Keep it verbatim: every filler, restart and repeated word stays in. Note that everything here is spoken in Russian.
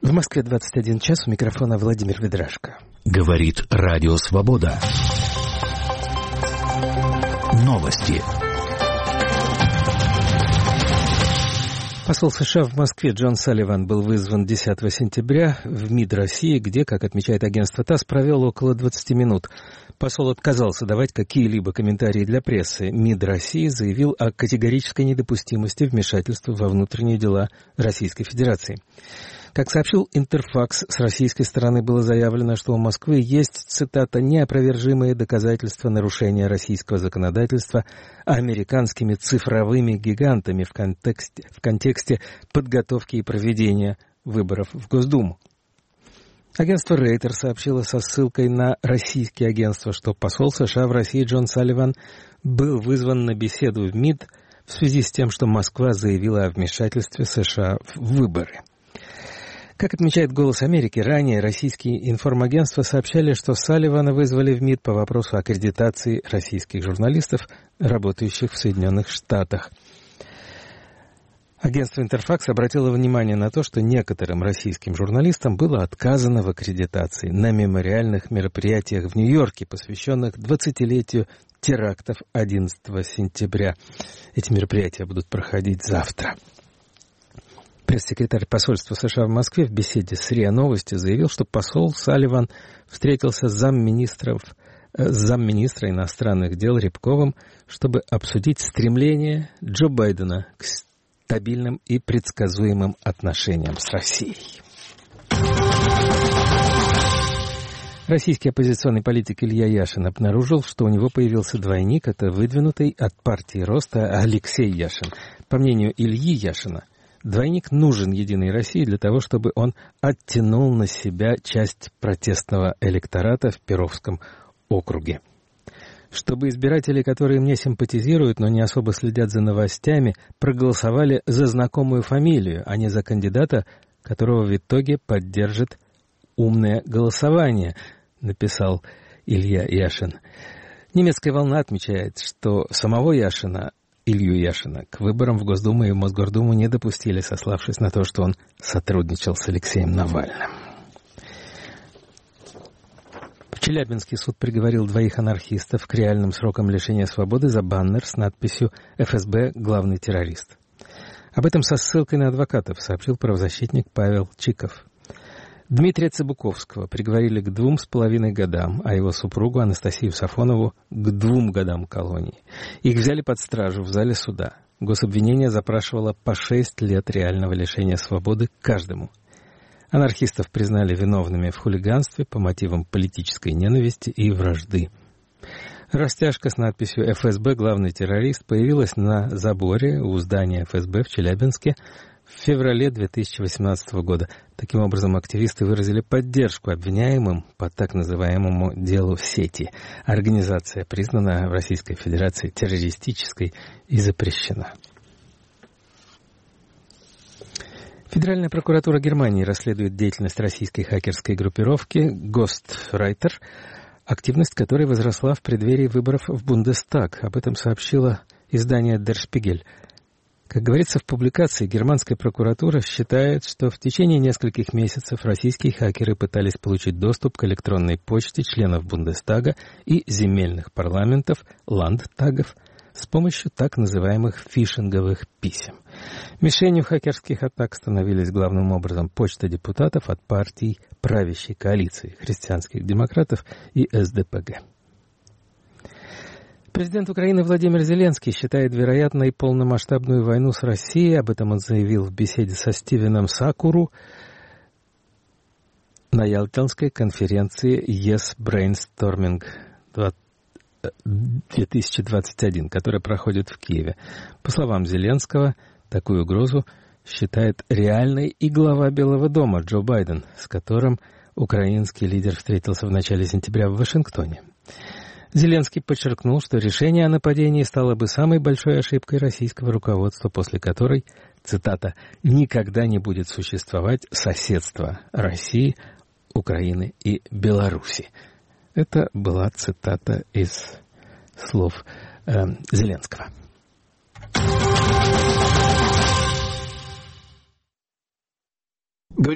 В Москве двадцать один час, у микрофона Владимир Ведрашко. Говорит Радио Свобода. Новости. Посол США в Москве Джон Салливан был вызван десятого сентября в МИД России, где, как отмечает агентство ТАСС, провел около двадцати минут. Посол отказался давать какие-либо комментарии для прессы. МИД России заявил о категорической недопустимости вмешательства во внутренние дела Российской Федерации. Как сообщил Интерфакс, с российской стороны было заявлено, что у Москвы есть, цитата, «неопровержимые доказательства нарушения российского законодательства американскими цифровыми гигантами в контексте, в контексте подготовки и проведения выборов в Госдуму». Агентство Рейтер сообщило со ссылкой на российские агентства, что посол США в России Джон Салливан был вызван на беседу в МИД в связи с тем, что Москва заявила о вмешательстве США в выборы. Как отмечает «Голос Америки», ранее российские информагентства сообщали, что Салливана вызвали в МИД по вопросу аккредитации российских журналистов, работающих в Соединенных Штатах. Агентство «Интерфакс» обратило внимание на то, что некоторым российским журналистам было отказано в аккредитации на мемориальных мероприятиях в Нью-Йорке, посвященных двадцатилетию терактов одиннадцатого сентября. Эти мероприятия будут проходить завтра. Пресс-секретарь посольства США в Москве в беседе с РИА Новости заявил, что посол Салливан встретился с замминистров, э, с замминистра иностранных дел Рябковым, чтобы обсудить стремление Джо Байдена к стабильным и предсказуемым отношениям с Россией. Российский оппозиционный политик Илья Яшин обнаружил, что у него появился двойник, это выдвинутый от партии Роста Алексей Яшин. По мнению Ильи Яшина, двойник нужен «Единой России» для того, чтобы он оттянул на себя часть протестного электората в Перовском округе. Чтобы избиратели, которые мне симпатизируют, но не особо следят за новостями, проголосовали за знакомую фамилию, а не за кандидата, которого в итоге поддержит умное голосование, написал Илья Яшин. Немецкая волна отмечает, что самого Яшина, Илью Яшина, к выборам в Госдуму и в Мосгордуму не допустили, сославшись на то, что он сотрудничал с Алексеем Навальным. В Челябинске суд приговорил двоих анархистов к реальным срокам лишения свободы за баннер с надписью «эф эс бэ – главный террорист». Об этом со ссылкой на адвокатов сообщил правозащитник Павел Чиков. Дмитрия Цыбуковского приговорили к двум с половиной годам, а его супругу Анастасию Сафонову к двум годам колонии. Их взяли под стражу в зале суда. Гособвинение запрашивало по шесть лет реального лишения свободы каждому. Анархистов признали виновными в хулиганстве по мотивам политической ненависти и вражды. Растяжка с надписью «эф эс бэ – главный террорист» появилась на заборе у здания эф эс бэ в Челябинске в феврале две тысячи восемнадцатого года. Таким образом, активисты выразили поддержку обвиняемым по так называемому делу сети. Организация признана в Российской Федерации террористической и запрещена. Федеральная прокуратура Германии расследует деятельность российской хакерской группировки Ghostwriter, активность которой возросла в преддверии выборов в Бундестаг. Об этом сообщило издание Der Spiegel. Как говорится в публикации, германская прокуратура считает, что в течение нескольких месяцев российские хакеры пытались получить доступ к электронной почте членов Бундестага и земельных парламентов, ландтагов, с помощью так называемых фишинговых писем. Мишенью хакерских атак становились главным образом почта депутатов от партий правящей коалиции христианских демократов и эс дэ пэ гэ. Президент Украины Владимир Зеленский считает вероятной полномасштабную войну с Россией. Об этом он заявил в беседе со Стивеном Сакуру на Ялтинской конференции Yes Brainstorming две тысячи двадцать один, которая проходит в Киеве. По словам Зеленского, такую угрозу считает реальной и глава Белого дома Джо Байден, с которым украинский лидер встретился в начале сентября в Вашингтоне. Зеленский подчеркнул, что решение о нападении стало бы самой большой ошибкой российского руководства, после которой, цитата, «никогда не будет существовать соседство России, Украины и Беларуси». Это была цитата из слов э, Зеленского.